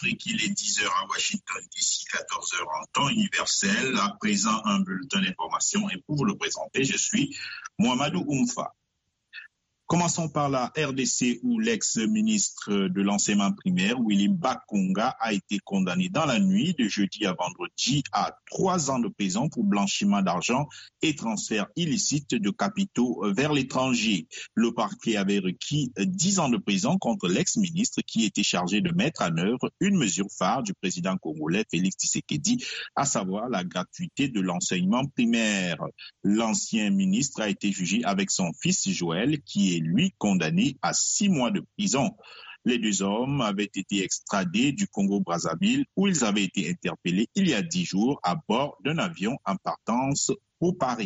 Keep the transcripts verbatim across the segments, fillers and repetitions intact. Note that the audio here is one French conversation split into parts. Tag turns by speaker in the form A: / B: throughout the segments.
A: Afrique, il est dix heures à Washington, d'ici quatorze heures en temps universel. À présent, un bulletin d'information et pour vous le présenter, je suis Mohamedou Oumfa. Commençons par la R D C où l'ex-ministre de l'enseignement primaire, Willy Bakonga, a été condamné dans la nuit de jeudi à vendredi à trois ans de prison pour blanchiment d'argent et transfert illicite de capitaux vers l'étranger. Le parquet avait requis dix ans de prison contre l'ex-ministre qui était chargé de mettre en œuvre une mesure phare du président congolais Félix Tshisekedi, à savoir la gratuité de l'enseignement primaire. L'ancien ministre a été jugé avec son fils Joël, qui est lui condamné à six mois de prison. Les deux hommes avaient été extradés du Congo-Brazzaville où ils avaient été interpellés il y a dix jours à bord d'un avion en partance pour Paris.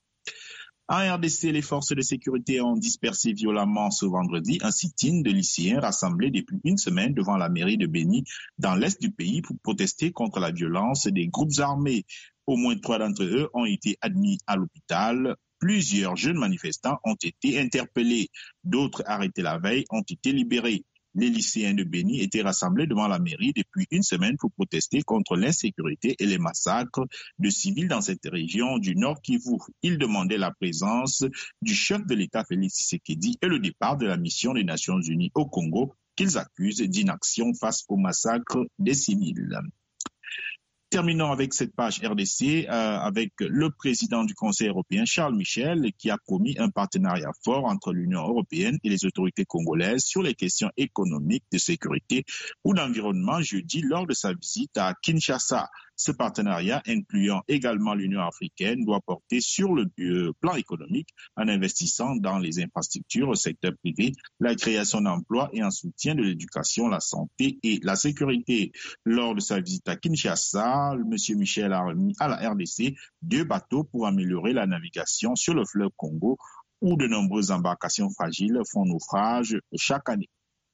A: En R D C, les forces de sécurité ont dispersé violemment ce vendredi un sit-in de lycéens rassemblés depuis une semaine devant la mairie de Béni dans l'est du pays pour protester contre la violence des groupes armés. Au moins trois d'entre eux ont été admis à l'hôpital. Plusieurs jeunes manifestants ont été interpellés. D'autres arrêtés la veille ont été libérés. Les lycéens de Béni étaient rassemblés devant la mairie depuis une semaine pour protester contre l'insécurité et les massacres de civils dans cette région du Nord Kivu. Ils demandaient la présence du chef de l'État Félix Tshisekedi et le départ de la mission des Nations Unies au Congo qu'ils accusent d'inaction face au massacre des civils. Terminons avec cette page R D C euh, avec le président du Conseil européen, Charles Michel, qui a promis un partenariat fort entre l'Union européenne et les autorités congolaises sur les questions économiques, de sécurité ou d'environnement jeudi lors de sa visite à Kinshasa. Ce partenariat, incluant également l'Union africaine, doit porter sur le plan économique en investissant dans les infrastructures au secteur privé, la création d'emplois et en soutien de l'éducation, la santé et la sécurité. Lors de sa visite à Kinshasa, M. Michel a remis à la R D C deux bateaux pour améliorer la navigation sur le fleuve Congo où de nombreuses embarcations fragiles font naufrage chaque année.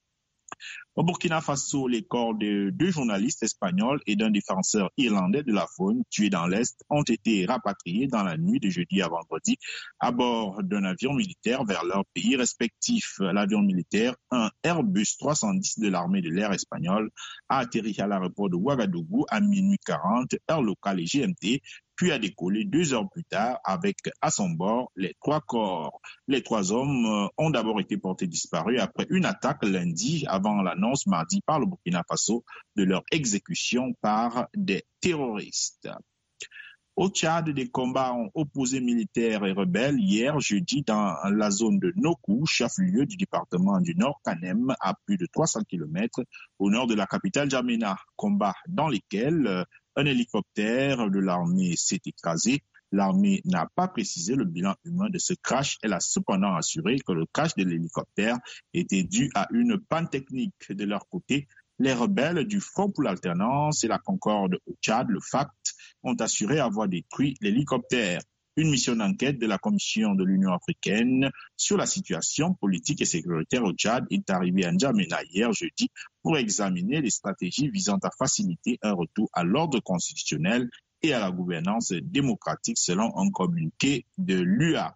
A: Au Burkina Faso, les corps de deux journalistes espagnols et d'un défenseur irlandais de la faune tués dans l'Est ont été rapatriés dans la nuit de jeudi à vendredi à bord d'un avion militaire vers leur pays respectif. L'avion militaire, un Airbus trois cent dix de l'armée de l'air espagnole, a atterri à l'aéroport de Ouagadougou à minuit quarante, heure locale et G M T, puis a décollé deux heures plus tard avec à son bord les trois corps. Les trois hommes ont d'abord été portés disparus après une attaque lundi avant l'annonce mardi par le Burkina Faso de leur exécution par des terroristes. Au Tchad, des combats ont opposé militaires et rebelles hier jeudi dans la zone de Nokou, chef-lieu du département du Nord Kanem, à plus de trois cents kilomètres au nord de la capitale N'Djamena. Combats dans lesquels un hélicoptère de l'armée s'est écrasé. L'armée n'a pas précisé le bilan humain de ce crash. Elle a cependant assuré que le crash de l'hélicoptère était dû à une panne technique. De leur côté, les rebelles du Front pour l'alternance et la Concorde au Tchad, le F A C T, ont assuré avoir détruit l'hélicoptère. Une mission d'enquête de la Commission de l'Union africaine sur la situation politique et sécuritaire au Tchad est arrivée à N'Djamena hier jeudi pour examiner les stratégies visant à faciliter un retour à l'ordre constitutionnel et à la gouvernance démocratique selon un communiqué de l'U A.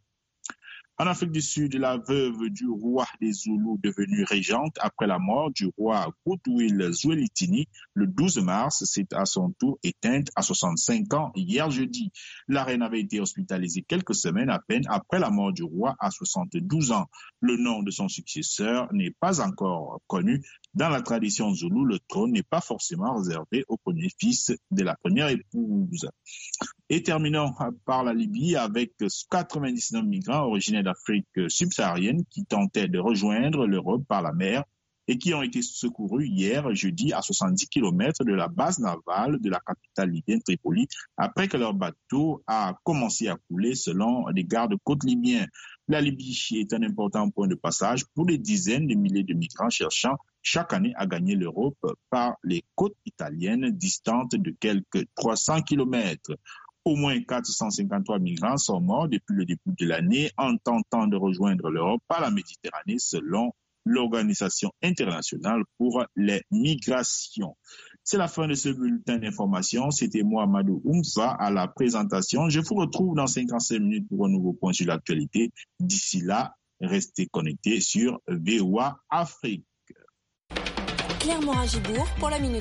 A: En Afrique du Sud, la veuve du roi des Zoulous devenue régente après la mort du roi Goodwill Zwelithini le douze mars s'est à son tour éteinte à soixante-cinq ans hier jeudi. La reine avait été hospitalisée quelques semaines à peine après la mort du roi à soixante-douze ans. Le nom de son successeur n'est pas encore connu. Dans la tradition zoulou, le trône n'est pas forcément réservé au premier fils de la première épouse. Et terminons par la Libye avec quatre-vingt-dix-neuf migrants originaires d'Afrique subsaharienne qui tentaient de rejoindre l'Europe par la mer et qui ont été secourus hier jeudi à soixante-dix kilomètres de la base navale de la capitale libyenne Tripoli après que leur bateau a commencé à couler selon les gardes-côtes libyens. La Libye est un important point de passage pour des dizaines de milliers de migrants cherchant chaque année à gagner l'Europe par les côtes italiennes distantes de quelques trois cents kilomètres. Au moins quatre cent cinquante-trois migrants sont morts depuis le début de l'année en tentant de rejoindre l'Europe par la Méditerranée selon l'Organisation internationale pour les migrations. C'est la fin de ce bulletin d'information. C'était moi, Mohamedou Oumfa, à la présentation. Je vous retrouve dans cinquante-cinq minutes pour un nouveau point sur l'actualité. D'ici là, restez connectés sur V O A Afrique.
B: Claire Morin-Gibourg pour la Minute